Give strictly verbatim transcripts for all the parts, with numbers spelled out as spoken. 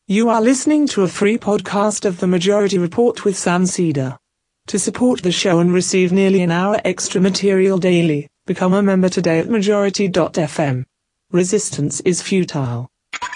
You are listening to a free podcast of The Majority Report with Sam Seder. To support the show and receive nearly an hour extra material daily, become a member today at majority dot f m. Resistance is futile.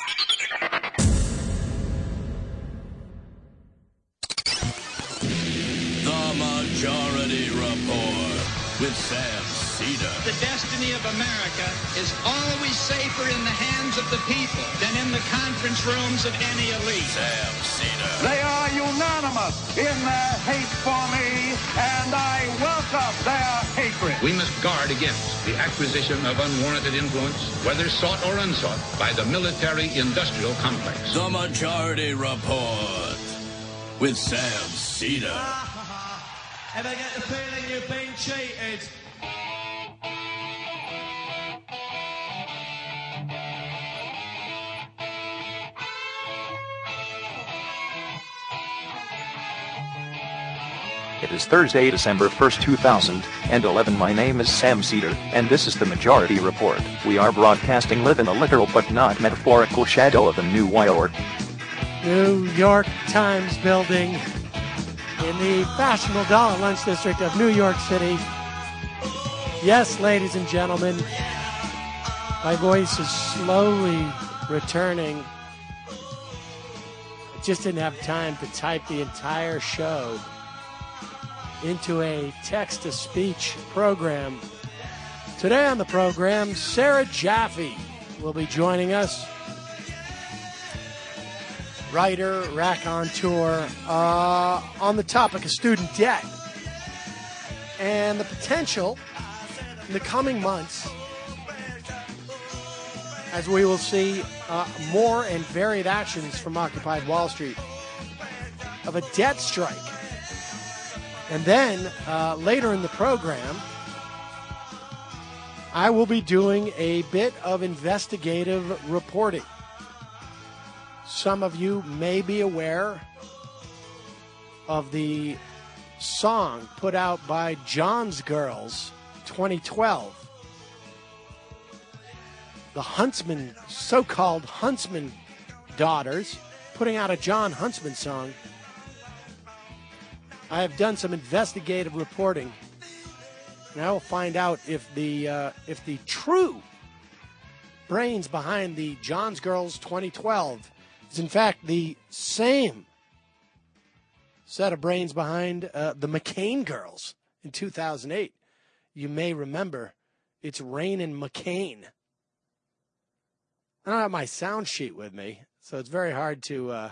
The Majority Report with Sam Seder. The destiny of America is always safer in the hands of the people than in the conference rooms of any elite. Sam Seder. They are unanimous in their hate for me, and I welcome their hatred. We must guard against the acquisition of unwarranted influence, whether sought or unsought, by the military-industrial complex. The Majority Report with Sam Seder. Ever get the feeling you've been cheated? It is Thursday, December first, two thousand eleven. My name is Sam Seder, and this is the Majority Report. We are broadcasting live in the literal but not metaphorical shadow of the New York. New York Times building in the fashionable Dollar Lunch District of New York City. Yes, ladies and gentlemen, my voice is slowly returning. I just didn't have time to type the entire show into a text-to-speech program. Today on the program, Sarah Jaffe will be joining us. Writer, raconteur, uh, on the topic of student debt and the potential in the coming months, as we will see uh, more and varied actions from Occupy Wall Street, of a debt strike. And then, uh, later in the program, I will be doing a bit of investigative reporting. Some of you may be aware of the song put out by John's Girls twenty twelve. The Huntsman, so-called Huntsman daughters, putting out a John Huntsman song. I have done some investigative reporting, and I will find out if the uh, if the true brains behind the John's Girls twenty twelve is in fact the same set of brains behind uh, the McCain Girls in two thousand eight. You may remember it's Rainin' McCain. I don't have my sound sheet with me, so it's very hard to uh,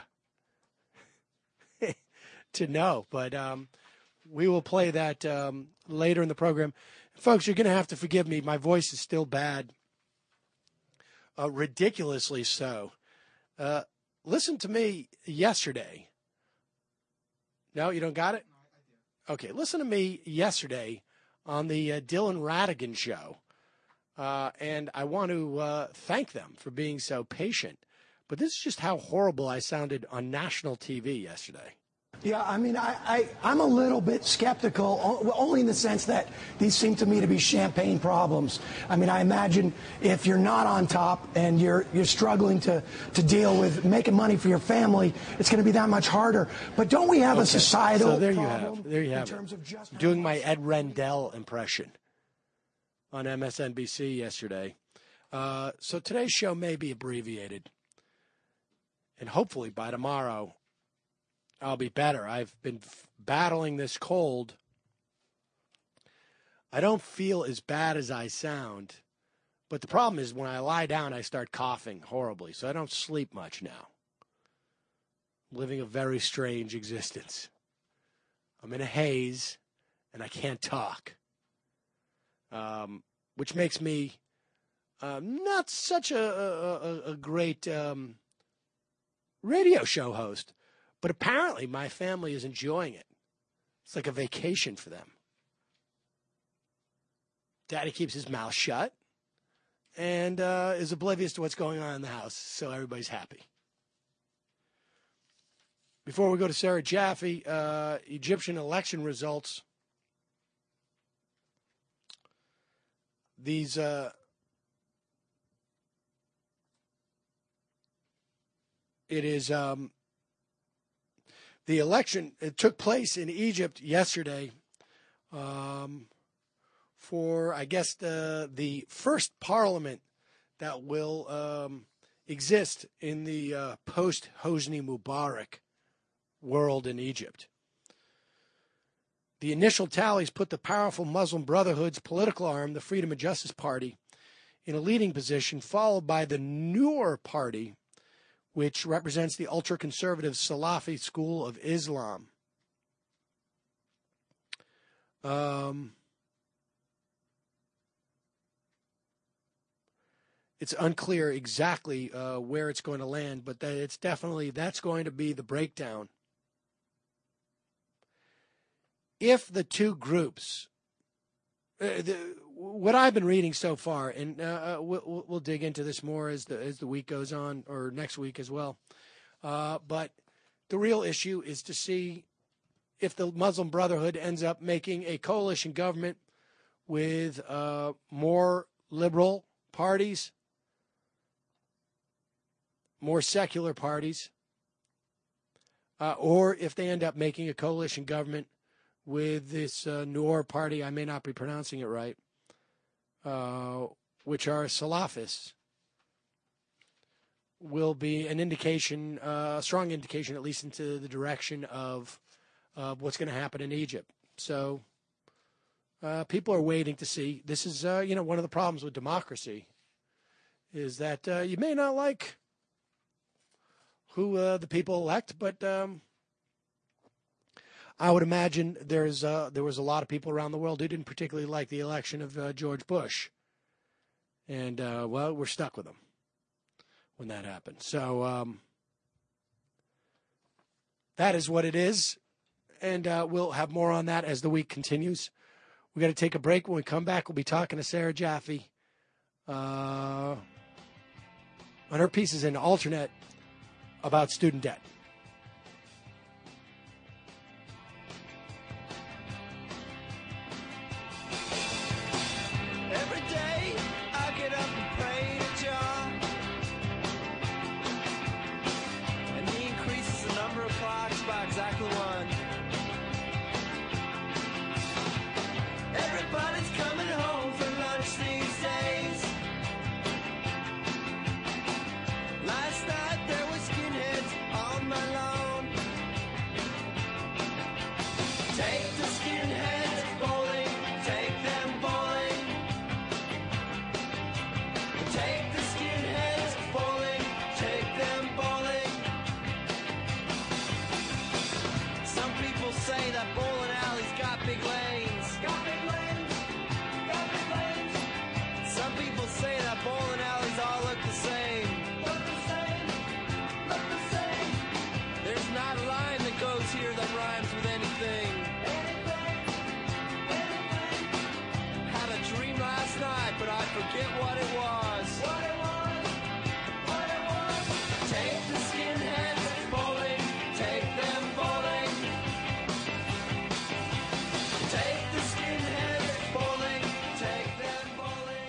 to know, but um, we will play that um, later in the program. Folks, you're going to have to forgive me. My voice is still bad, uh, ridiculously so. Uh, listen to me yesterday. No, you don't got it? Okay, listen to me yesterday on the uh, Dylan Ratigan show, uh, and I want to uh, thank them for being so patient. But this is just how horrible I sounded on national T V yesterday. Yeah, I mean, I, I, I'm a little bit skeptical, only in the sense that these seem to me to be champagne problems. I mean, I imagine if you're not on top and you're you're struggling to, to deal with making money for your family, it's going to be that much harder. But don't we have okay. a societal so there you problem have, there you have in terms it. of just doing my Ed Rendell impression on M S N B C yesterday. Uh, so today's show may be abbreviated, and hopefully by tomorrow I'll be better. I've been f- battling this cold. I don't feel as bad as I sound, but the problem is when I lie down, I start coughing horribly, so I don't sleep much now. I'm living a very strange existence. I'm in a haze, and I can't talk, um, which makes me uh, not such a, a, a great um, radio show host. But apparently my family is enjoying it. It's like a vacation for them. Daddy keeps his mouth shut and uh, is oblivious to what's going on in the house, so everybody's happy. Before we go to Sarah Jaffe, uh, Egyptian election results. These uh, it is um, the election. It took place in Egypt yesterday um, for, I guess, the the first parliament that will um, exist in the uh, post-Hosni Mubarak world in Egypt. The initial tallies put the powerful Muslim Brotherhood's political arm, the Freedom and Justice Party, in a leading position, followed by the Noor Party, which represents the ultra-conservative Salafi school of Islam. Um, it's unclear exactly uh, where it's going to land, but that it's definitely, that's going to be the breakdown. If the two groups, uh, the, what I've been reading so far, and uh, we'll, we'll dig into this more as the as the week goes on, or next week as well. Uh, but the real issue is to see if the Muslim Brotherhood ends up making a coalition government with uh, more liberal parties, more secular parties, uh, or if they end up making a coalition government with this uh, Noor party, I may not be pronouncing it right, uh, which are Salafists, will be an indication, uh, a strong indication, at least into the direction of uh, what's going to happen in Egypt. So uh, people are waiting to see. This is, uh, you know, one of the problems with democracy is that uh, you may not like who uh, the people elect, but um, I would imagine there's uh, there was a lot of people around the world who didn't particularly like the election of uh, George Bush. And, uh, well, we're stuck with him when that happened. So um, that is what it is. And uh, we'll have more on that as the week continues. We've got to take a break. When we come back, we'll be talking to Sarah Jaffe uh, on her pieces in Alternate about student debt. Forget what it was. What it was. What it was. Take the skinheads bowling. Take them bowling. Take the skinheads bowling. Take them bowling.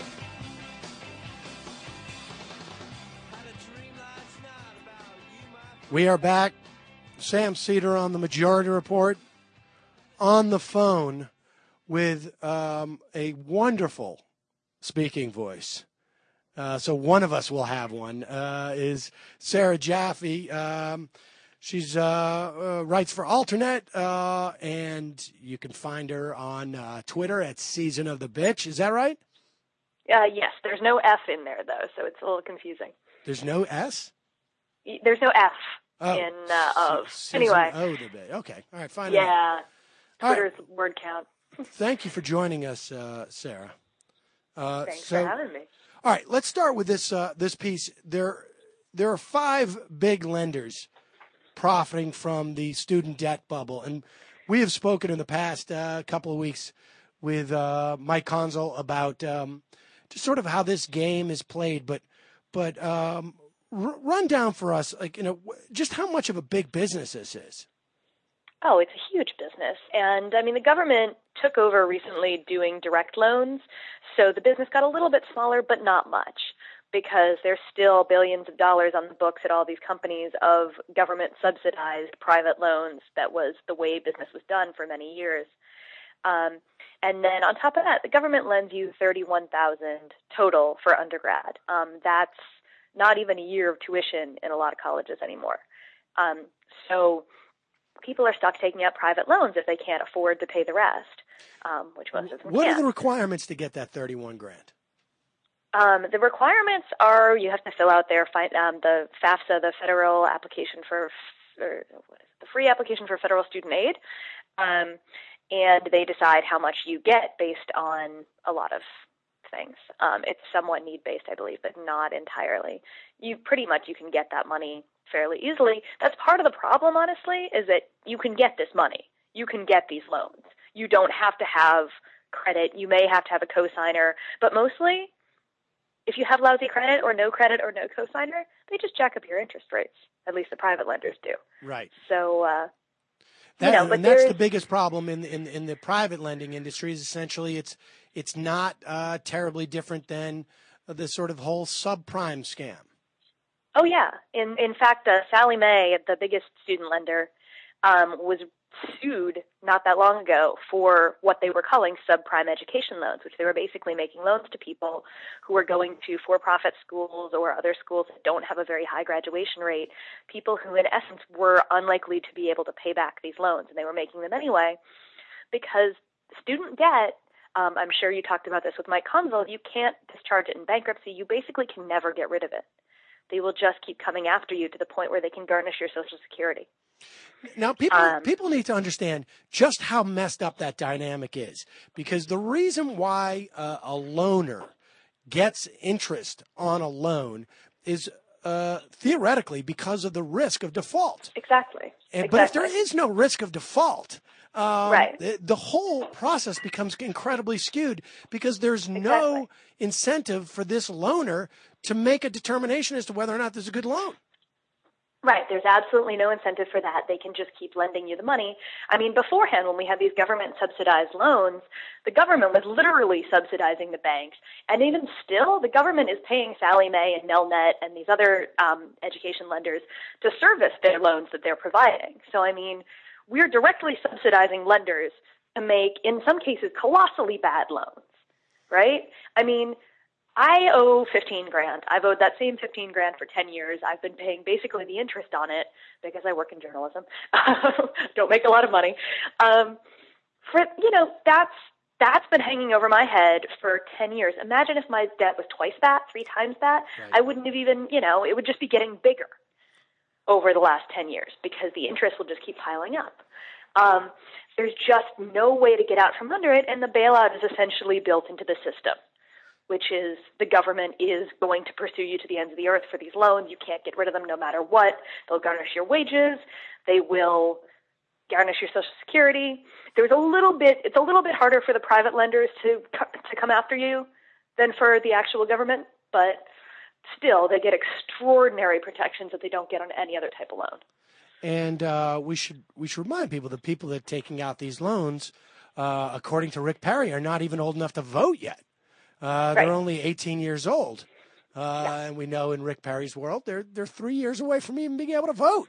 Had a dream last night about you, my. We are back. Sam Seder on the Majority Report, on the phone with um, a wonderful speaking voice. Uh, so one of us will have one, uh, is Sarah Jaffe. Um, she's uh, uh, writes for Alternate, uh, and you can find her on uh, Twitter at Season of the Bitch. Is that right? Uh, yes, there's no F in there, though, so it's a little confusing. There's no S? There's no F oh, in uh, of. Season anyway. Oh, the Bitch. Okay. All right, fine. Yeah. Twitter's right. word count. Thank you for joining us, uh, Sarah. Uh, Thanks so, for having me. All right, let's start with this uh, this piece. There, there are five big lenders profiting from the student debt bubble, and we have spoken in the past uh, couple of weeks with uh, Mike Consul about um, just sort of how this game is played. But, but um, r- run down for us, like you know, just how much of a big business this is. Oh, it's a huge business. And, I mean, the government took over recently doing direct loans, so the business got a little bit smaller, but not much. because there's still billions of dollars on the books at all these companies of government-subsidized private loans. That was the way business was done for many years. Um, and then on top of that, the government lends you thirty-one thousand dollars total for undergrad. Um, that's not even a year of tuition in a lot of colleges anymore. Um, so people are stuck taking out private loans if they can't afford to pay the rest, um, which most of them What can't. are the requirements to get that thirty-one grand? Um, the requirements are you have to fill out their fi- um, the FAFSA, the Federal Application for, for what is it, the Free Application for Federal Student Aid, um, and they decide how much you get based on a lot of things. Um, it's somewhat need-based, I believe, but not entirely. You pretty much you can get that money fairly easily. That's part of the problem, honestly, is that you can get this money. You can get these loans. You don't have to have credit. You may have to have a cosigner, but mostly, if you have lousy credit or no credit or no cosigner, they just jack up your interest rates. At least the private lenders do. Right. So, uh, that, you know, but and that's there's- the biggest problem in, in in the private lending industry. Is essentially it's it's not uh, terribly different than the sort of whole subprime scam. Oh yeah. In in fact, uh, Sallie Mae, the biggest student lender, um, was sued not that long ago for what they were calling subprime education loans, which they were basically making loans to people who were going to for-profit schools or other schools that don't have a very high graduation rate, people who in essence were unlikely to be able to pay back these loans, and they were making them anyway because student debt, um, I'm sure you talked about this with Mike Conville, you can't discharge it in bankruptcy. You basically can never get rid of it. They will just keep coming after you to the point where they can garnish your Social Security. Now, people Um, people need to understand just how messed up that dynamic is, because the reason why uh, a loaner gets interest on a loan is uh, theoretically because of the risk of default. Exactly. And, But if Exactly. there is no risk of default, um, Right. the, the whole process becomes incredibly skewed because there's no Exactly. incentive for this loaner to make a determination as to whether or not this is a good loan. Right. There's absolutely no incentive for that. They can just keep lending you the money. I mean, beforehand, when we had these government-subsidized loans, the government was literally subsidizing the banks. And even still, the government is paying Sallie Mae and Nelnet and these other um, education lenders to service their loans that they're providing. So, I mean, we're directly subsidizing lenders to make, in some cases, colossally bad loans, right? I mean, I owe fifteen grand. I've owed that same fifteen grand for ten years. I've been paying basically the interest on it because I work in journalism. Don't make a lot of money. Um, for, you know, that's, that's been hanging over my head for ten years. Imagine if my debt was twice that, three times that. Right. I wouldn't have even, you know, it would just be getting bigger over the last ten years because the interest will just keep piling up. Um, there's just no way to get out from under it, and the bailout is essentially built into the system, which is the government is going to pursue you to the ends of the earth for these loans. You can't get rid of them no matter what. They'll garnish your wages. They will garnish your Social Security. There's a little bit, it's a little bit harder for the private lenders to to come after you than for the actual government, but still they get extraordinary protections that they don't get on any other type of loan. And uh, we should we should remind people the people that are taking out these loans, uh, according to Rick Perry, are not even old enough to vote yet. Uh, they're Right. only eighteen years old, uh, and we know in Rick Perry's world they're they're three years away from even being able to vote.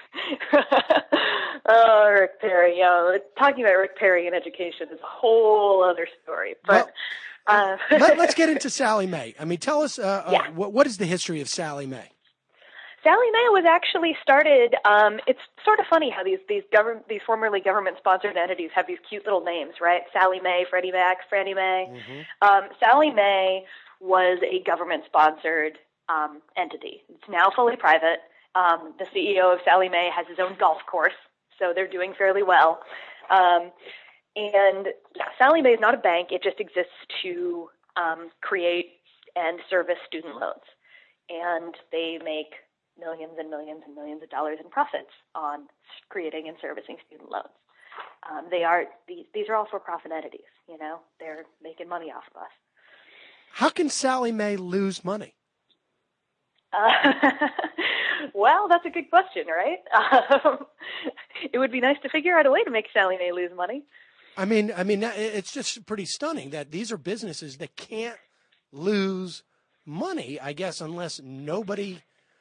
Oh, Rick Perry. Yeah, talking about Rick Perry in education is a whole other story. But uh, Let, let's get into Sallie Mae. I mean, tell us uh, Yeah. uh, what what is the history of Sallie Mae? Sallie Mae was actually started. Um, it's sort of funny how these these government these formerly government sponsored entities have these cute little names, right? Sallie Mae, Freddie Mac, Fannie Mae. Um, Sallie Mae was a government sponsored um, entity. It's now fully private. Um, the C E O of Sallie Mae has his own golf course, so they're doing fairly well. Um, and yeah, Sallie Mae is not a bank. It just exists to um, create and service student loans, and they make millions and millions and millions of dollars in profits on creating and servicing student loans. Um, they are these, these are all for-profit entities. You know, they're making money off of us. How can Sallie Mae lose money? Uh, well, that's a good question, right? Um, it would be nice to figure out a way to make Sallie Mae lose money. I mean, I mean, it's just pretty stunning that these are businesses that can't lose money, I guess, unless nobody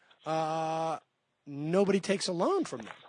uh, nobody takes a loan from them.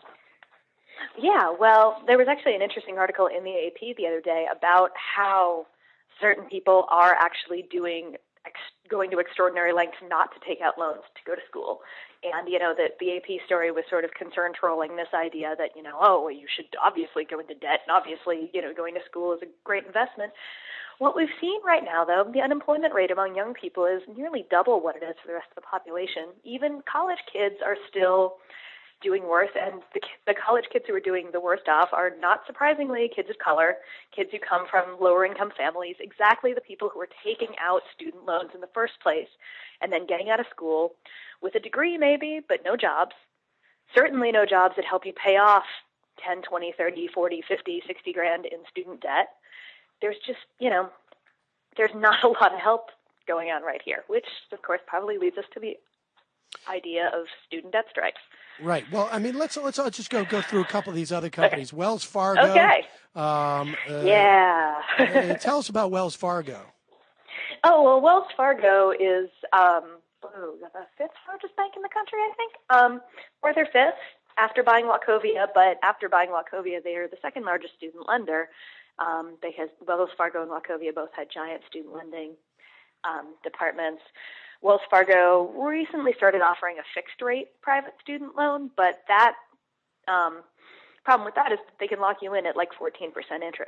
Yeah, well, there was actually an interesting article in the A P the other day about how certain people are actually doing ex- going to extraordinary lengths not to take out loans to go to school. And, you know, that the A P story was sort of concern trolling this idea that, you know, oh, well, you should obviously go into debt, and obviously, you know, going to school is a great investment. What we've seen right now, though, the unemployment rate among young people is nearly double what it is for the rest of the population. Even college kids are still doing worse, and the, the college kids who are doing the worst off are, not surprisingly, kids of color, kids who come from lower-income families, exactly the people who are taking out student loans in the first place and then getting out of school with a degree maybe, but no jobs. Certainly no jobs that help you pay off ten, twenty, thirty, forty, fifty, sixty grand in student debt. There's just, you know, there's not a lot of help going on right here, which, of course, probably leads us to the idea of student debt strikes. Right. Well, I mean, let's let's just go go through a couple of these other companies. Okay. Wells Fargo. Okay. Um, uh, yeah. uh, tell us about Wells Fargo. Oh, well, Wells Fargo is um, oh, the fifth largest bank in the country, I think. Um, or their fifth after buying Wachovia, but after buying Wachovia, they are the second largest student lender. Um, they has Wells Fargo and Wachovia both had giant student lending um, departments. Wells Fargo recently started offering a fixed rate private student loan, but that um, problem with that is that they can lock you in at like fourteen percent interest.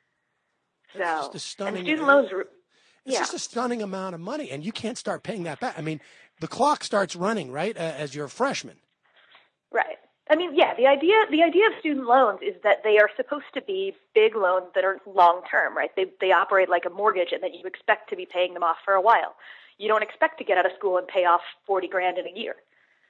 So, That's just a stunning, and student loans, it's yeah. just a stunning amount of money, and you can't start paying that back. I mean, the clock starts running, right, uh, as you're a freshman. Right. I mean, yeah, the idea the idea of student loans is that they are supposed to be big loans that are long-term, right? They they operate like a mortgage and that you expect to be paying them off for a while. You don't expect to get out of school and pay off forty grand in a year.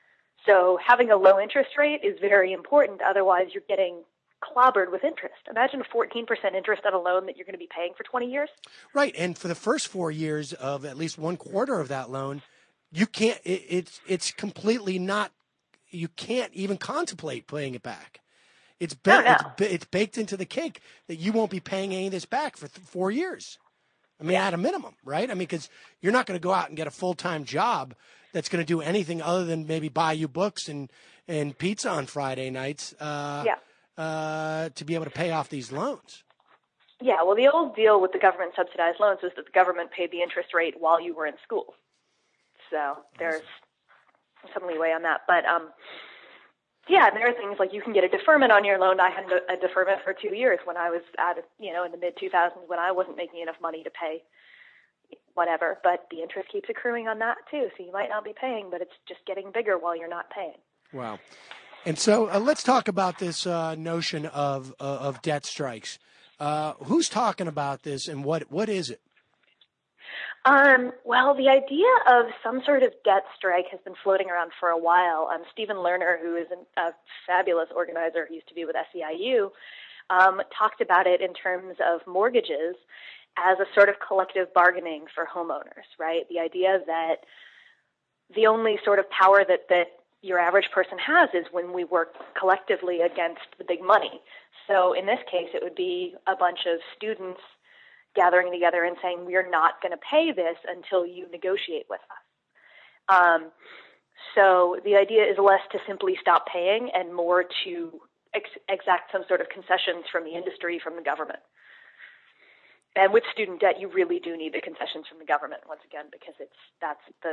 So having a low interest rate is very important. Otherwise, you're getting clobbered with interest. Imagine fourteen percent interest on a loan that you're going to be paying for twenty years. Right. And for the first four years of at least one quarter of that loan, you can't, it, it's, it's completely not, you can't even contemplate paying it back. It's, ba- no, no. it's, it's baked into the cake that you won't be paying any of this back for th- four years. I mean, Yeah. at a minimum, right? I mean, because you're not going to go out and get a full-time job that's going to do anything other than maybe buy you books and, and pizza on Friday nights uh, Yeah. uh, to be able to pay off these loans. Yeah, well, the old deal with the government subsidized loans was that the government paid the interest rate while you were in school. So there's some leeway on that. But, um, yeah, and there are things like you can get a deferment on your loan. I had a deferment for two years when I was at, you know, in the mid two thousands when I wasn't making enough money to pay whatever. But the interest keeps accruing on that, too. So you might not be paying, but it's just getting bigger while you're not paying. Wow. And so uh, let's talk about this uh, notion of uh, of debt strikes. Uh, who's talking about this, and what what is it? Um, well, the idea of some sort of debt strike has been floating around for a while. Um, Stephen Lerner, who is an, a fabulous organizer who used to be with S E I U, um, talked about it in terms of mortgages as a sort of collective bargaining for homeowners, right? The idea that the only sort of power that, that your average person has is when we work collectively against the big money. So in this case, it would be a bunch of students gathering together and saying, we are not going to pay this until you negotiate with us. Um, so the idea is less to simply stop paying and more to ex- exact some sort of concessions from the industry, from the government. And with student debt, you really do need the concessions from the government, once again, because it's that's the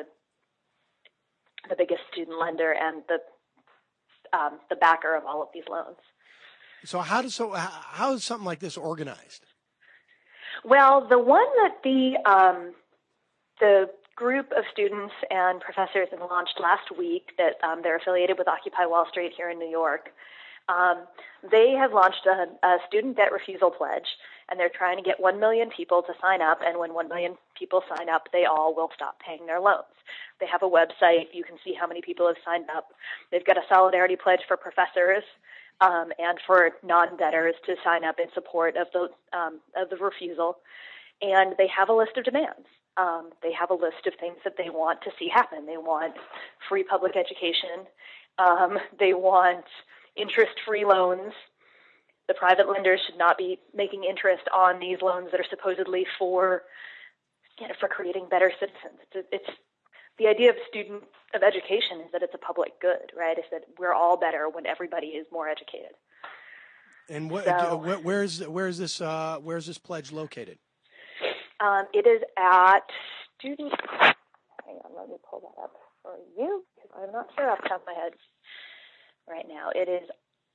the biggest student lender and the um, the backer of all of these loans. So how does so how is something like this organized? Well, the one that the um, the group of students and professors have launched last week, that um, they're affiliated with Occupy Wall Street here in New York, um, they have launched a, a student debt refusal pledge, and they're trying to get one million people to sign up, and when one million people sign up, they all will stop paying their loans. They have a website. You can see how many people have signed up. They've got a solidarity pledge for professors um, and for non-debtors to sign up in support of the um, of the refusal, and they have a list of demands. Um, they have a list of things that they want to see happen. They want free public education. Um, they want interest-free loans. The private lenders should not be making interest on these loans that are supposedly for you know, for creating better citizens. It's, it's the idea of student of education is that it's a public good, right? Is that we're all better when everybody is more educated. And what, So, where, where's where's this uh, where's this pledge located? Um, it is at student. Hang on, let me pull that up for you because I'm not sure off the top of my head right now. It is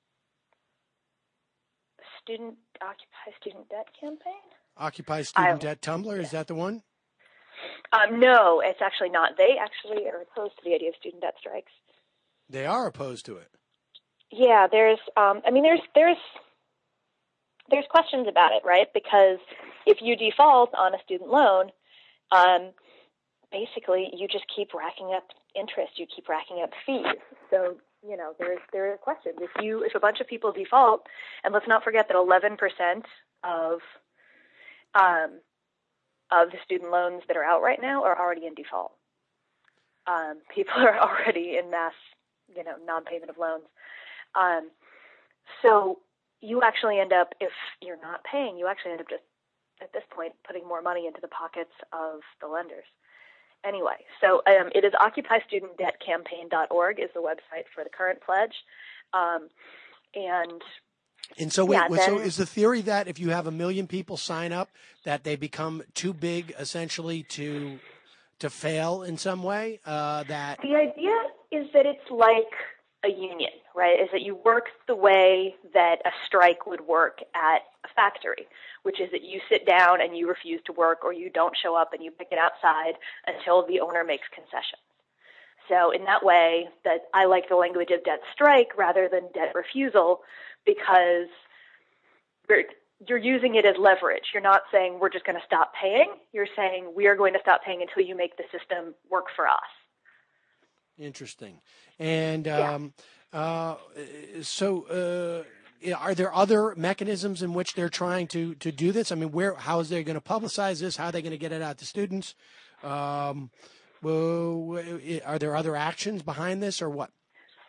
Student Occupy Student Debt Campaign. Occupy Student I, Debt Tumblr, yeah. is that the one? Um, no, it's actually not. They actually are opposed to the idea of student debt strikes. They are opposed to it. Yeah, there's. Um, I mean, there's there's there's questions about it, right? Because if you default on a student loan, um, basically you just keep racking up interest. You keep racking up fees. So you know, there's there are questions. If you if a bunch of people default, and let's not forget that eleven percent of um, of the student loans that are out right now are already in default. Um, people are already in mass, you know, non-payment of loans. Um, so you actually end up, if you're not paying, you actually end up just, at this point, putting more money into the pockets of the lenders. Anyway, so um, it is occupy student debt campaign dot org is the website for the current pledge. Um, and And so, wait, yeah, wait, so then- is the theory that if you have a million people sign up, that they become too big, essentially, to to fail in some way? Uh, that The idea is that it's like a union, right? Is that you work the way that a strike would work at a factory, which is that you sit down and you refuse to work, or you don't show up and you pick it outside until the owner makes concessions. So in that way, that I like the language of debt strike rather than debt refusal, because we're, you're using it as leverage. You're not saying we're just going to stop paying. You're saying we are going to stop paying until you make the system work for us. Interesting. And um, uh, so, uh, are there other mechanisms in which they're trying to, to do this? I mean, where how is they going to publicize this? How are they going to get it out to students? Um, well, are there other actions behind this, or what?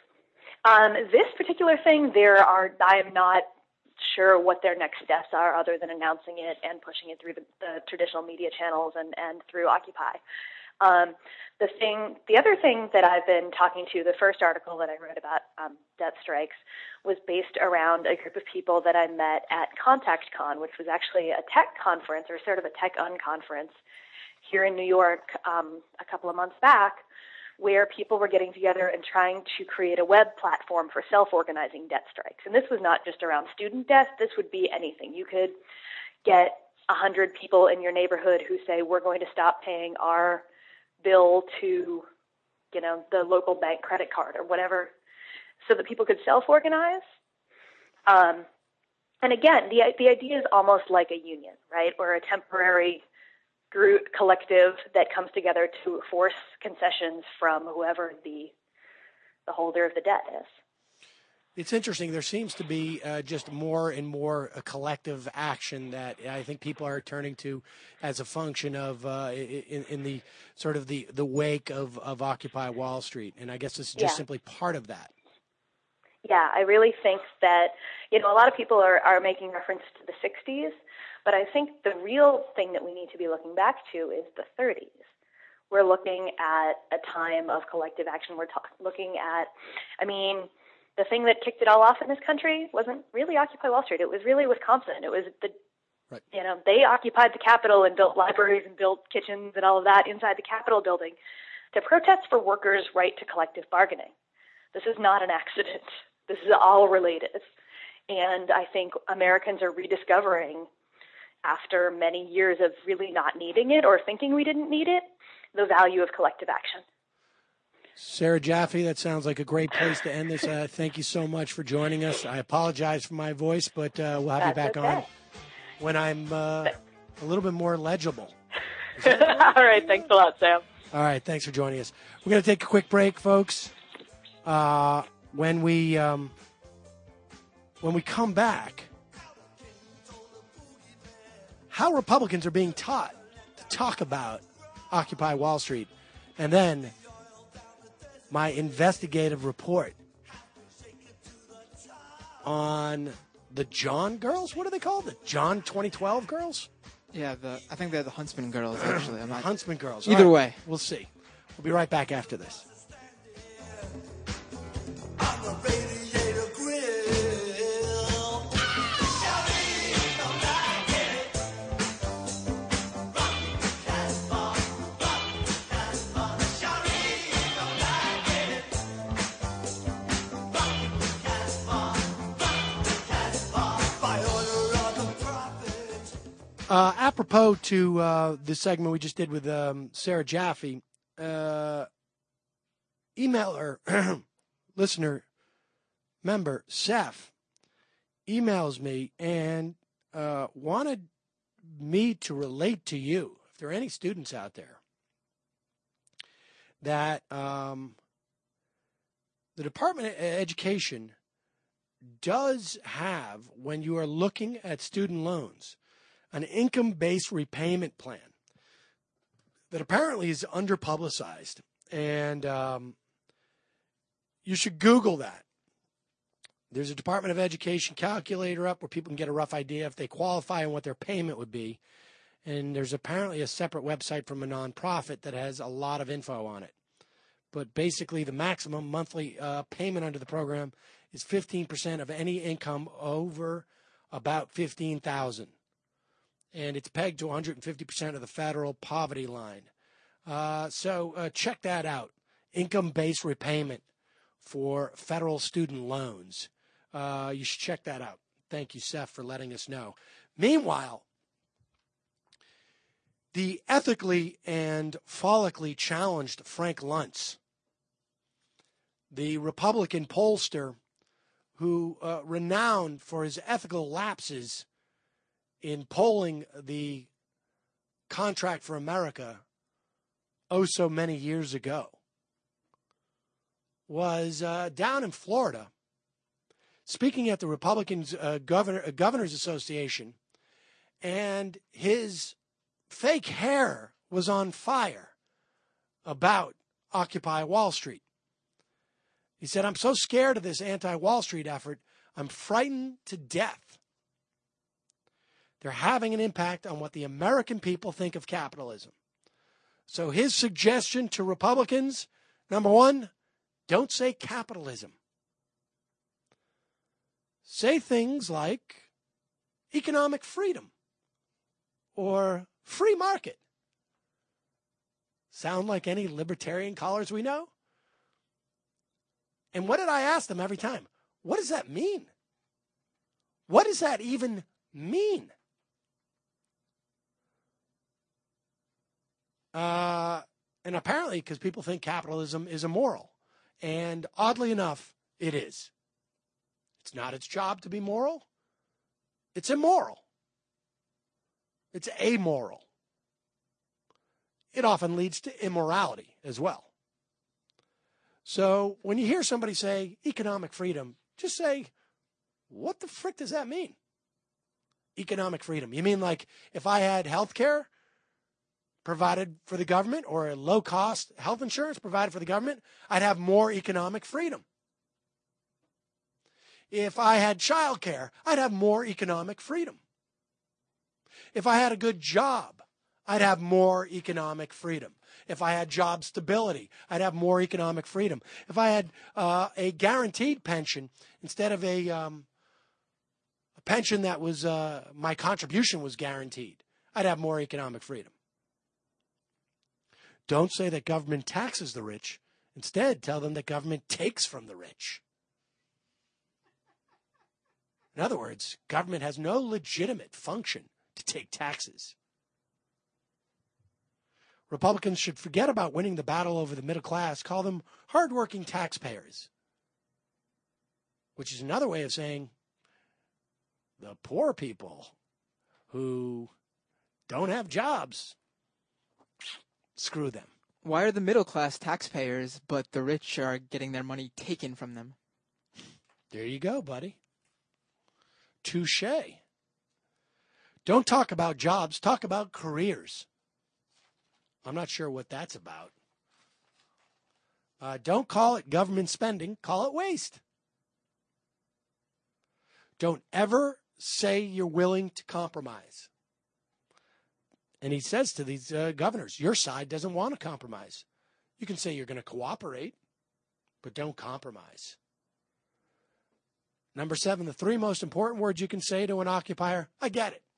Um, this particular thing, there are. I am not sure what their next steps are, other than announcing it and pushing it through the, the traditional media channels and, and through Occupy. Um, the thing, the other thing that I've been talking to, the first article that I wrote about um, debt strikes was based around a group of people that I met at ContactCon, which was actually a tech conference, or sort of a tech-un conference here in New York um, a couple of months back, where people were getting together and trying to create a web platform for self-organizing debt strikes. And this was not just around student debt. This would be anything. You could get one hundred people in your neighborhood who say, we're going to stop paying our bill to, you know, the local bank credit card or whatever, so that people could self-organize. Um, and again, the the idea is almost like a union, right, or a temporary group collective that comes together to force concessions from whoever the the holder of the debt is. It's interesting. There seems to be uh, just more and more a collective action that I think people are turning to as a function of uh, in, in the sort of the, the wake of, of Occupy Wall Street. And I guess this is just Yeah. simply part of that. Yeah, I really think that, you know, a lot of people are, are making reference to the sixties, but I think the real thing that we need to be looking back to is the thirties. We're looking at a time of collective action. We're talk- looking at, I mean, the thing that kicked it all off in this country wasn't really Occupy Wall Street. It was really Wisconsin. It was the, right. you know, they occupied the Capitol and built libraries and built kitchens and all of that inside the Capitol building to protest for workers' right to collective bargaining. This is not an accident. This is all related. And I think Americans are rediscovering, after many years of really not needing it or thinking we didn't need it, the value of collective action. Sarah Jaffe, that sounds like a great place to end this. Uh, thank you so much for joining us. I apologize for my voice, but uh, we'll have That's you back okay. on when I'm uh, a little bit more legible. All right. Thanks a lot, Sam. All right. Thanks for joining us. We're going to take a quick break, folks. Uh, when we um, when we come back, how Republicans are being taught to talk about Occupy Wall Street, and then my investigative report on the John girls. What are they called? The John twenty twelve girls? Yeah, the I think they're the Huntsman Girls, actually. I'm not... Huntsman Girls. Either All right, way. We'll see. We'll be right back after this. Uh, apropos to uh, the segment we just did with um, Sarah Jaffe, uh, emailer, listener, member, Seth, emails me and uh, wanted me to relate to you, if there are any students out there, that um, the Department of Education does have, when you are looking at student loans, an income-based repayment plan that apparently is underpublicized. And um, you should Google that. There's a Department of Education calculator up where people can get a rough idea if they qualify and what their payment would be. And there's apparently a separate website from a nonprofit that has a lot of info on it. But basically, the maximum monthly uh, payment under the program is fifteen percent of any income over about fifteen thousand dollars. And it's pegged to one hundred fifty percent of the federal poverty line. Uh, so uh, check that out. Income-based repayment for federal student loans. Uh, you should check that out. Thank you, Seth, for letting us know. Meanwhile, the ethically and follically challenged Frank Luntz, the Republican pollster who uh, renowned for his ethical lapses in polling the Contract for America oh so many years ago, was uh, down in Florida speaking at the Republican uh, Governor, uh, Governors Association, and his fake hair was on fire about Occupy Wall Street. He said, "I'm so scared of this anti-Wall Street effort, I'm frightened to death. They're having an impact on what the American people think of capitalism." So his suggestion to Republicans, number one, don't say capitalism. Say things like economic freedom or free market. Sound like any libertarian callers we know? And what did I ask them every time? What does that mean? What does that even mean? Uh, and apparently, because people think capitalism is immoral. And oddly enough, it is. It's not its job to be moral. It's immoral. It's amoral. It often leads to immorality as well. So when you hear somebody say economic freedom, just say, what the frick does that mean? Economic freedom. You mean like if I had health care provided for the government or a low-cost health insurance provided for the government, I'd have more economic freedom. If I had child care, I'd have more economic freedom. If I had a good job, I'd have more economic freedom. If I had job stability, I'd have more economic freedom. If I had uh, a guaranteed pension instead of a, um, a pension that was, uh, my contribution was guaranteed, I'd have more economic freedom. Don't say that government taxes the rich. Instead, tell them that government takes from the rich. In other words, government has no legitimate function to take taxes. Republicans should forget about winning the battle over the middle class, call them hardworking taxpayers, which is another way of saying the poor people who don't have jobs, screw them. Why are the middle class taxpayers, but the rich are getting their money taken from them? There you go, buddy. Touche. Don't talk about jobs, talk about careers. I'm not sure what that's about. Uh, don't call it government spending, call it waste. Don't ever say you're willing to compromise. And he says to these uh, governors, your side doesn't want to compromise. You can say you're going to cooperate, but don't compromise. Number seven, the three most important words you can say to an occupier: I get it.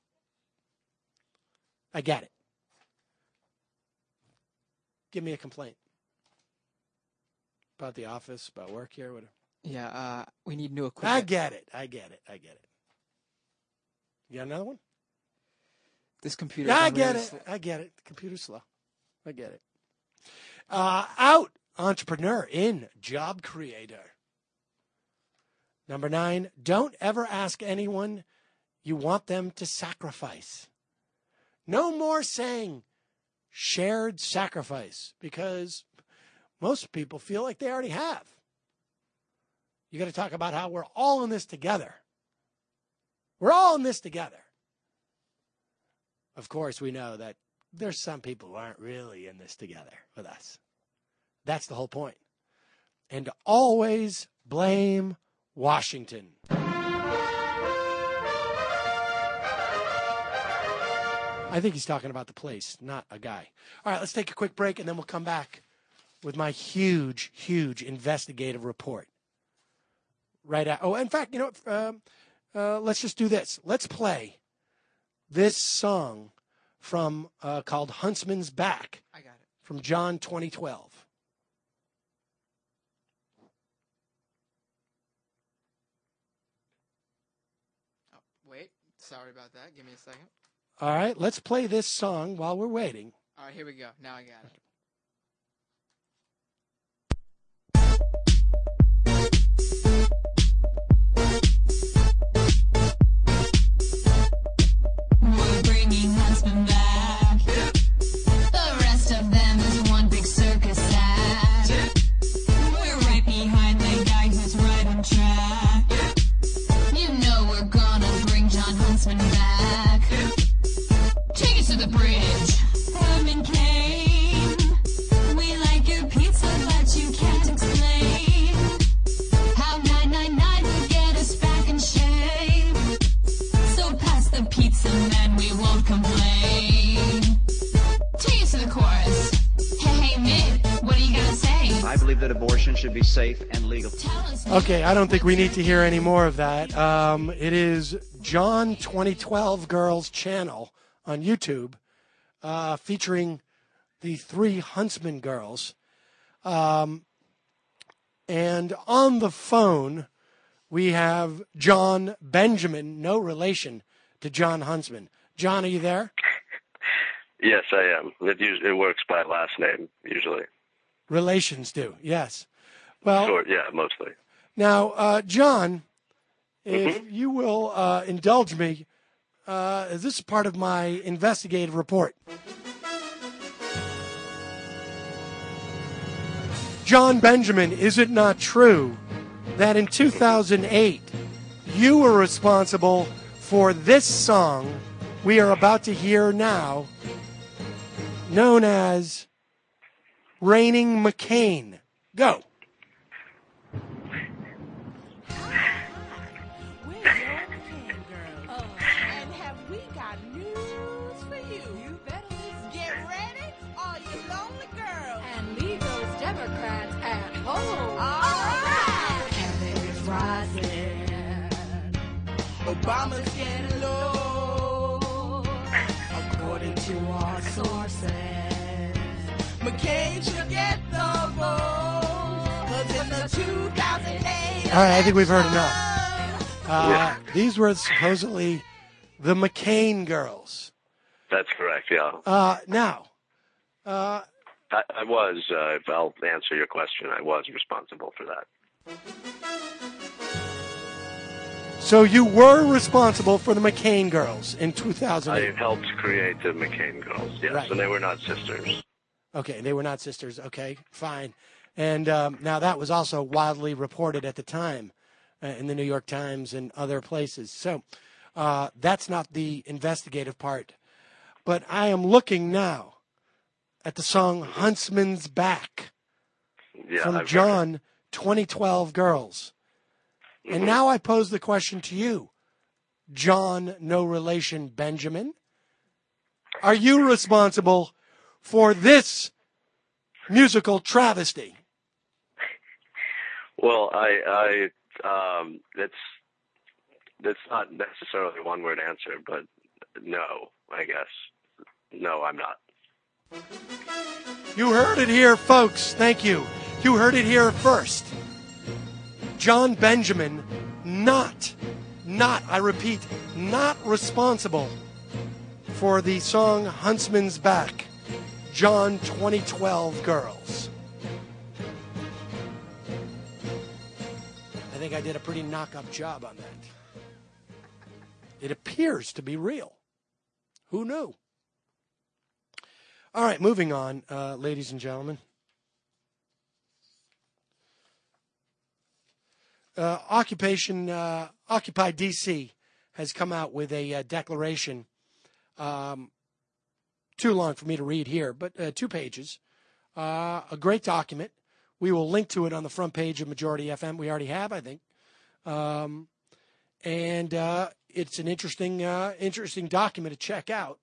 I get it. Give me a complaint. About the office, about work here, whatever. Yeah, uh, we need new equipment. I get it. I get it. I get it. You got another one? This computer. Yeah, I get it. I get it. The computer's slow. I get it. Uh, out, entrepreneur, in, job creator. Number nine, don't ever ask anyone you want them to sacrifice. No more saying shared sacrifice, because most people feel like they already have. You got to talk about how we're all in this together. We're all in this together. Of course, we know that there's some people who aren't really in this together with us. That's the whole point. And to always blame Washington. I think he's talking about the place, not a guy. All right, let's take a quick break, and then we'll come back with my huge, huge investigative report. Right at, oh, in fact, you know what? Um, uh, let's just do this. Let's play this song from uh, called Huntsman's Back. I got it. From John twenty twelve. Oh, wait. Sorry about that. Give me a second. All right, let's play this song while we're waiting. All right, here we go. Now I got it. We're bringing Huntsman back. The rest of them is one big circus act. We're right behind the guy who's right on track. You know we're gonna bring John Huntsman back. Take it to the bridge. Herman came. We like your pizza, but you can't explain how nine nine nine will get us back in shape. So pass the pizza, man, we won't complain. Take it to the chorus. Hey, hey, Mitt, what are you gonna say? I believe that abortion should be safe and legal. Okay, I don't think we need to hear any more of that. Um, it is John twenty twelve Girls channel on YouTube, uh, featuring the three Huntsman girls. Um, and on the phone, we have John Benjamin, no relation to John Huntsman. John, are you there? Yes, I am. It, usually, it works by last name, usually. Relations do, yes. Well, Short, yeah, mostly. now, uh, John, if Mhm. you will uh, indulge me, uh, this is part of my investigative report. John Benjamin, is it not true that in two thousand eight you were responsible for this song we are about to hear now, known as Raining McCain? Go. And have we got news for you? You better get ready, all you lonely girls. And leave those Democrats at home. All right. And it's rising. Obama's getting low. According to our sources, McCain should get the vote. Cause in the two thousand eight All right, I think we've heard enough. Uh, These were supposedly the McCain girls. That's correct, yeah. Uh, now, uh, I, I was, uh, if I'll answer your question, I was responsible for that. so you were responsible for the McCain girls in two thousand eight. I helped create the McCain girls, yes, Right. and they were not sisters. Okay, they were not sisters. Okay, fine. And um, now that was also wildly reported at the time uh, in the New York Times and other places. So uh, that's not the investigative part. But I am looking now at the song Huntsman's Back Yeah, from I've John twenty twelve Girls. And now I pose the question to you, John, no relation, Benjamin. are you responsible for this musical travesty? Well, I, I, um, that's that's not necessarily a one-word answer, but no, I guess. No, I'm not. You heard it here, folks. Thank you. You heard it here first. John Benjamin, not, not, I repeat, not responsible for the song Huntsman's Back, John twenty twelve Girls. I think I did a pretty knock-up job on that. It appears to be real. Who knew? All right, moving on, uh, ladies and gentlemen. Uh, Occupation, uh, Occupy D C has come out with a uh, declaration. Um, too long for me to read here, but uh, two pages. Uh, a great document. We will link to it on the front page of Majority F M. We already have, I think. Um, and uh, it's an interesting, uh, interesting document to check out.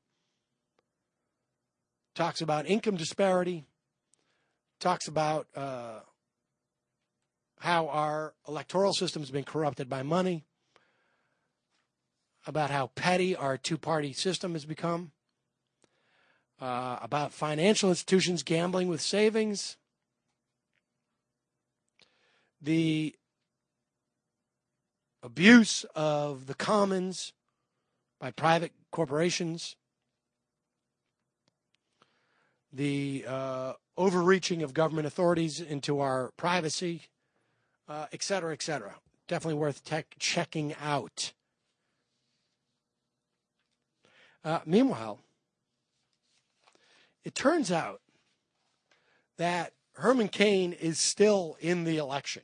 Talks about income disparity. Talks about uh, how our electoral system has been corrupted by money. About how petty our two-party system has become. Uh, about financial institutions gambling with savings. The abuse of the commons by private corporations. The uh, overreaching of government authorities into our privacy, uh, et cetera, et cetera. Definitely worth tech checking out. Uh, meanwhile, it turns out that Herman Cain is still in the election.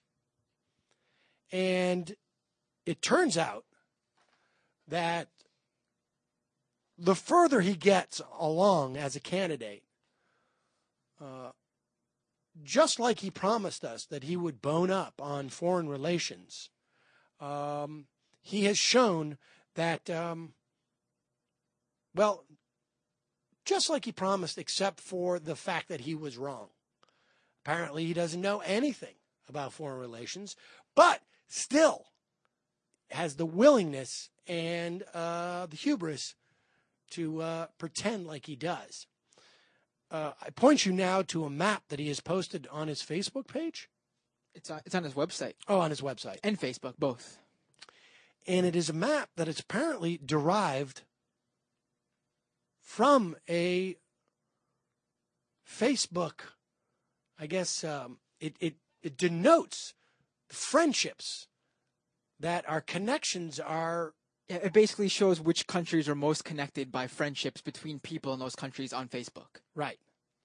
And it turns out that the further he gets along as a candidate, uh, just like he promised us that he would bone up on foreign relations, um, he has shown that, um, well, just like he promised, except for the fact that he was wrong. Apparently, he doesn't know anything about foreign relations, but still has the willingness and uh, the hubris to uh, pretend like he does. Uh, I point you now to a map that he has posted on his Facebook page. It's on, it's on his website. Oh, on his website. And Facebook, both. And it is a map that is apparently derived from a Facebook, I guess um, it, it, it denotes friendships that our connections are. Yeah, it basically shows which countries are most connected by friendships between people in those countries on Facebook. Right.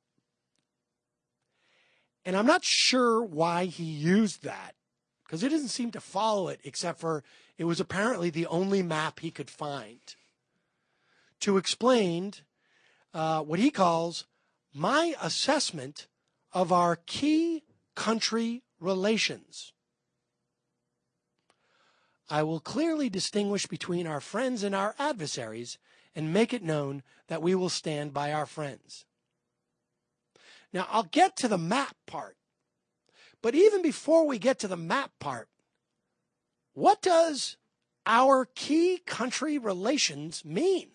And I'm not sure why he used that, because it doesn't seem to follow it, except for it was apparently the only map he could find to explain uh, what he calls my assessment of our key country relations. I will clearly distinguish between our friends and our adversaries and make it known that we will stand by our friends. Now, I'll get to the map part, but even before we get to the map part, what does our key country relations mean?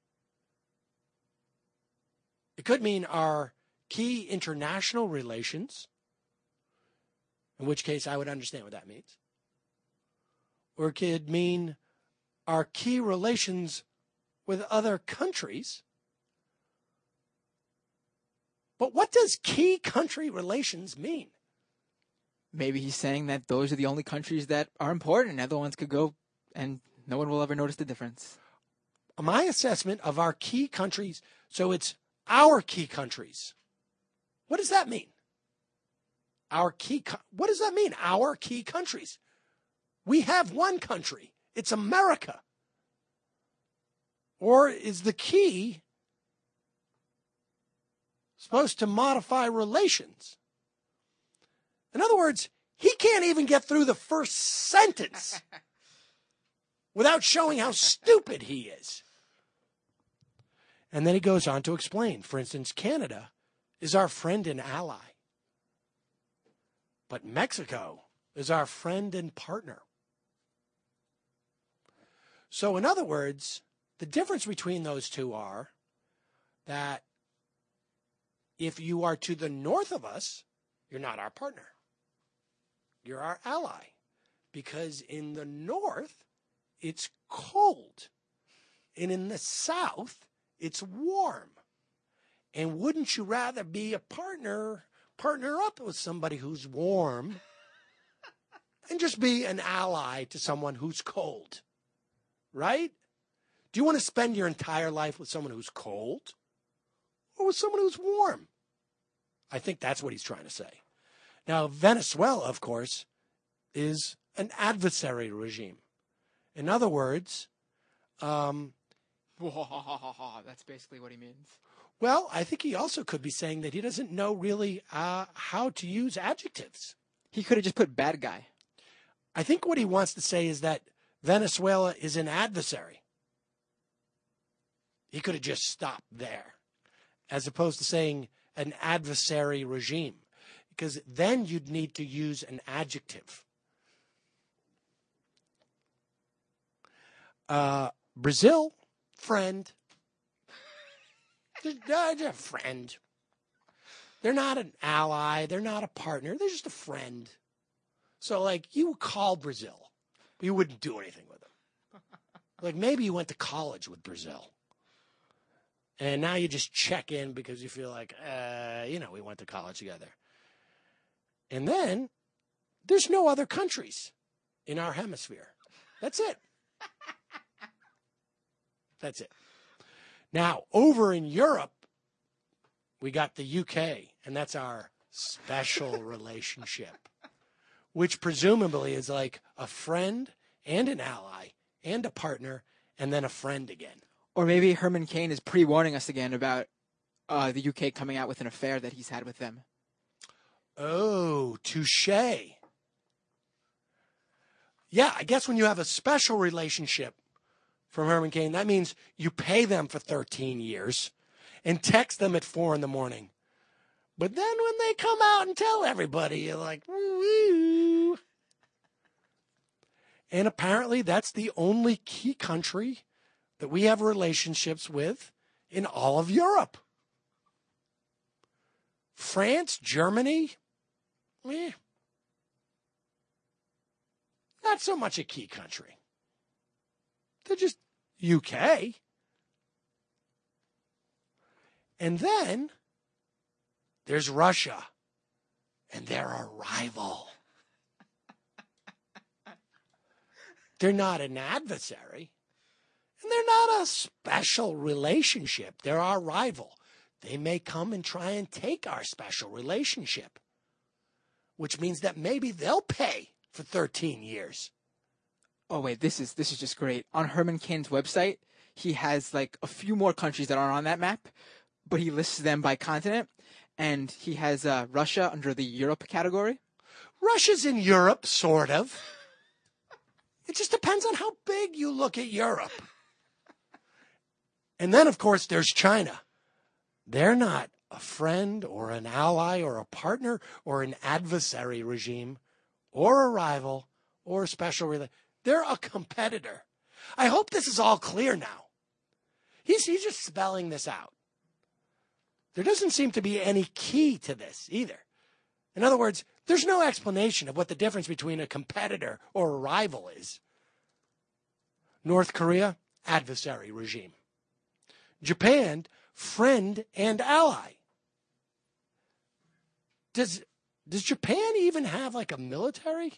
It could mean our key international relations, in which case I would understand what that means. Or it could mean our key relations with other countries. But what does key country relations mean? Maybe he's saying that those are the only countries that are important. Other ones could go and no one will ever notice the difference. My assessment of our key countries, so it's our key countries. What does that mean? Our key, what does that mean? Our key countries. We have one country. It's America. Or is the key supposed to modify relations? In other words, he can't even get through the first sentence without showing how stupid he is. And then he goes on to explain, for instance, Canada is our friend and ally. But Mexico is our friend and partner. So in other words, the difference between those two are that if you are to the north of us, you're not our partner. You're our ally. Because in the north, it's cold. And in the south, it's warm. And wouldn't you rather be a partner, partner up with somebody who's warm and just be an ally to someone who's cold? Right? Do you want to spend your entire life with someone who's cold or with someone who's warm? I think that's what he's trying to say. Now, Venezuela, of course, is an adversary regime. In other words, um, that's basically what he means. Well, I think he also could be saying that he doesn't know really uh, how to use adjectives. He could have just put bad guy. I think what he wants to say is that Venezuela is an adversary. He could have just stopped there, as opposed to saying an adversary regime, because then you'd need to use an adjective. Uh, Brazil, friend. They're, they're a friend. They're not an ally. They're not a partner. They're just a friend. So, like, you would call Brazil, but you wouldn't do anything with them. Like, maybe you went to college with Brazil. And now you just check in because you feel like, uh, you know, we went to college together. And then there's no other countries in our hemisphere. That's it. That's it. Now, over in Europe, we got the U K, and that's our special relationship, which presumably is like a friend and an ally and a partner and then a friend again. Or maybe Herman Cain is pre-warning us again about uh, the U K coming out with an affair that he's had with them. Oh, touche. Yeah, I guess when you have a special relationship from Herman Cain, that means you pay them for thirteen years and text them at four in the morning. But then when they come out and tell everybody, you're like, woo. And apparently that's the only key country that we have relationships with in all of Europe. France, Germany, eh, not so much a key country. They're just U K. And then there's Russia, and they're a rival. They're not an adversary, and they're not a special relationship. They're our rival. They may come and try and take our special relationship, which means that maybe they'll pay for thirteen years. Oh, wait, this is this is just great. On Herman Cain's website, he has like a few more countries that aren't on that map, but he lists them by continent, and he has uh, Russia under the Europe category. Russia's in Europe, sort of. It just depends on how big you look at Europe. And then, of course, there's China. They're not a friend or an ally or a partner or an adversary regime or a rival or a special relationship. They're a competitor. I hope this is all clear now. He's, he's just spelling this out. There doesn't seem to be any key to this either. In other words, there's no explanation of what the difference between a competitor or a rival is. North Korea, adversary regime. Japan, friend and ally. Does, does Japan even have like a military?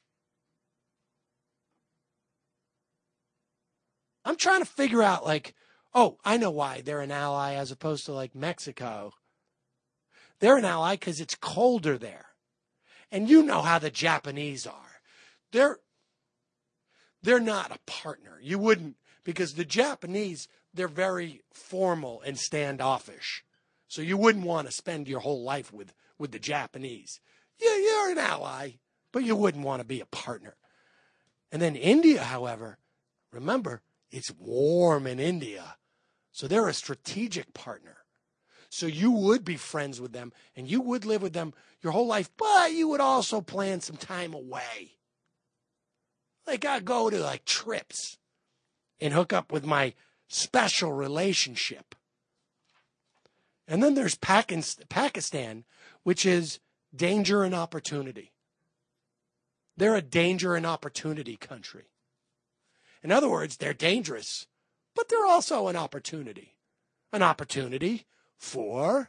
I'm trying to figure out, like, oh, I know why they're an ally as opposed to, like, Mexico. They're an ally because it's colder there. And you know how the Japanese are. They're, they're not a partner. You wouldn't, because the Japanese, they're very formal and standoffish. So you wouldn't want to spend your whole life with, with the Japanese. Yeah, you're an ally, but you wouldn't want to be a partner. And then India, however, remember, it's warm in India. So they're a strategic partner. So you would be friends with them and you would live with them your whole life, but you would also plan some time away. Like I go to like trips and hook up with my special relationship. And then there's Pakistan, which is danger and opportunity. They're a danger and opportunity country. In other words, they're dangerous, but they're also an opportunity. An opportunity for,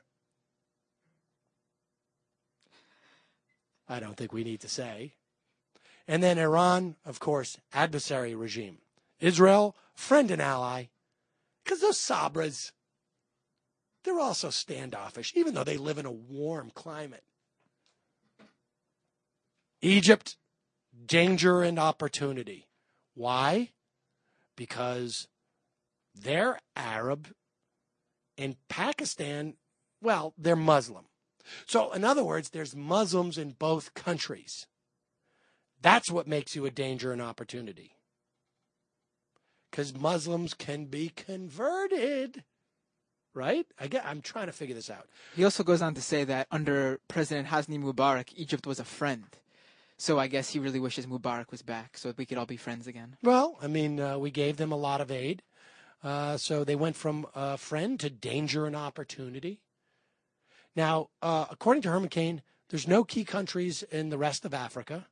I don't think we need to say. And then Iran, of course, adversary regime. Israel, friend and ally. Because those Sabras, they're also standoffish, even though they live in a warm climate. Egypt, danger and opportunity. Why? Because they're Arab and Pakistan, well, they're Muslim. So, in other words, there's Muslims in both countries. That's what makes you a danger and opportunity. Because Muslims can be converted. Right? I get, I'm trying to figure this out. He also goes on to say that under President Hosni Mubarak, Egypt was a friend. So I guess he really wishes Mubarak was back so we could all be friends again. Well, I mean, uh, we gave them a lot of aid. Uh, so they went from uh, friend to danger and opportunity. Now, uh, according to Herman Cain, there's no key countries in the rest of Africa.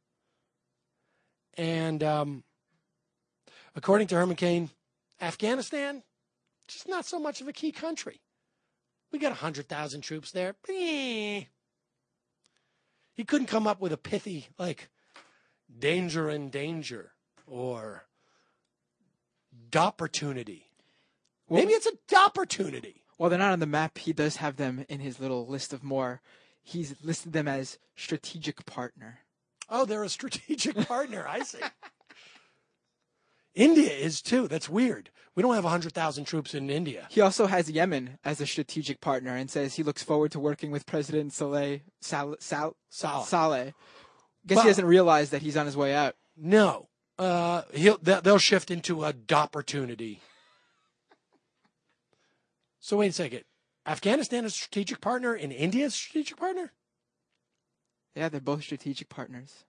And um, according to Herman Cain, Afghanistan, just not so much of a key country. We got one hundred thousand troops there. He couldn't come up with a pithy, like, danger and danger or opportunity. Well, Maybe it's a opportunity. While they're not on the map, he does have them in his little list of more. He's listed them as strategic partner. Oh, they're a strategic partner. I see. India is too. That's weird. We don't have one hundred thousand troops in India. He also has Yemen as a strategic partner and says he looks forward to working with President Saleh. Sal, Sal, Saleh. Saleh. Guess Well, he doesn't realize that he's on his way out. No. Uh, he'll, they'll shift into a opportunity. So wait a second. Afghanistan is a strategic partner and India is a strategic partner? Yeah, they're both strategic partners.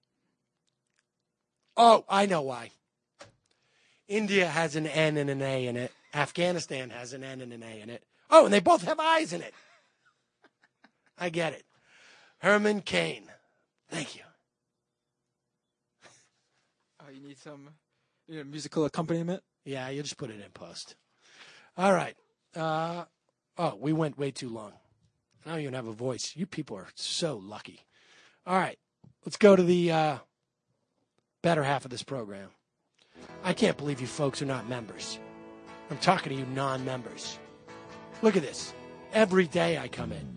Oh, I know why. India has an N and an A in it. Afghanistan has an N and an A in it. Oh, and they both have I's in it. I get it. Herman Cain. Thank you. Oh, you need some you know, musical accompaniment? Yeah, you just put it in post. All right. Uh, oh, we went way too long. I don't even have a voice. You people are so lucky. All right. Let's go to the uh, better half of this program. I can't believe you folks are not members. I'm talking to you non-members. Look at this. Every day I come in.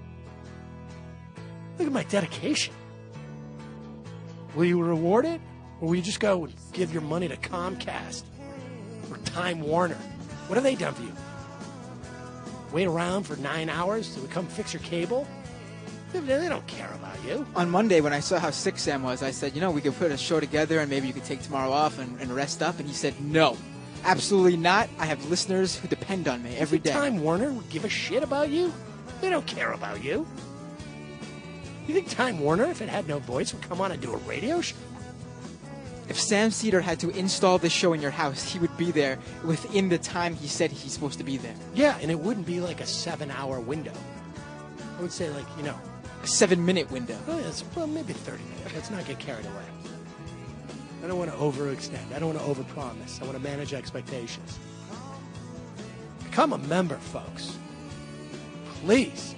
Look at my dedication. Will you reward it? Or will you just go and give your money to Comcast or Time Warner? What have they done for you? Wait around for nine hours to come fix your cable? They they don't care about you. On Monday, when I saw how sick Sam was, I said, you know, we could put a show together and maybe you could take tomorrow off and, and rest up. And he said, no, absolutely not. I have listeners who depend on me every day. Time Warner would give a shit about you? They don't care about you. You think Time Warner, if it had no voice, would come on and do a radio show? If Sam Cedar had to install this show in your house, he would be there within the time he said he's supposed to be there. Yeah, and it wouldn't be like a seven-hour window. I would say, like, you know, a seven-minute window. Oh, yes, well, maybe thirty minutes. Let's not get carried away. I don't want to overextend. I don't want to overpromise. I want to manage expectations. Become a member, folks. Please.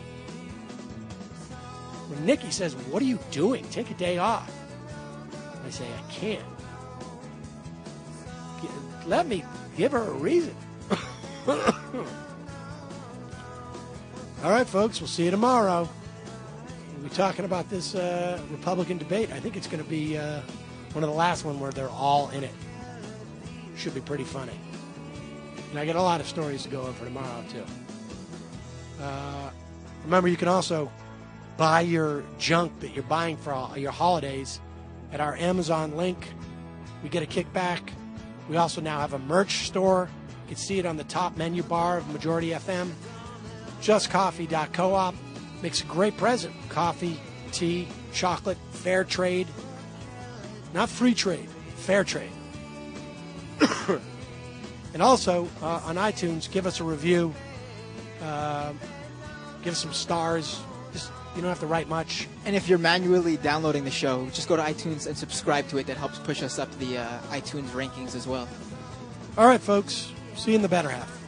When Nikki says, what are you doing? Take a day off. I say, I can't. Let me give her a reason. All right, folks, we'll see you tomorrow. We'll be talking about this uh, Republican debate. I think it's going to be uh, one of the last one where they're all in it. Should be pretty funny. And I got a lot of stories to go over for tomorrow, too. Uh, remember, you can also buy your junk that you're buying for all, your holidays at our Amazon link. We get a kickback. We also now have a merch store You can see it on the top menu bar of Majority F M. just coffee dot coop makes a great present. Coffee, tea, chocolate, fair trade. Not free trade, fair trade. And also, uh, on iTunes, give us a review. Uh, give us some stars. Just, you don't have to write much. And if you're manually downloading the show, just go to iTunes and subscribe to it. That helps push us up the uh, iTunes rankings as well. All right, folks. See you in the better half.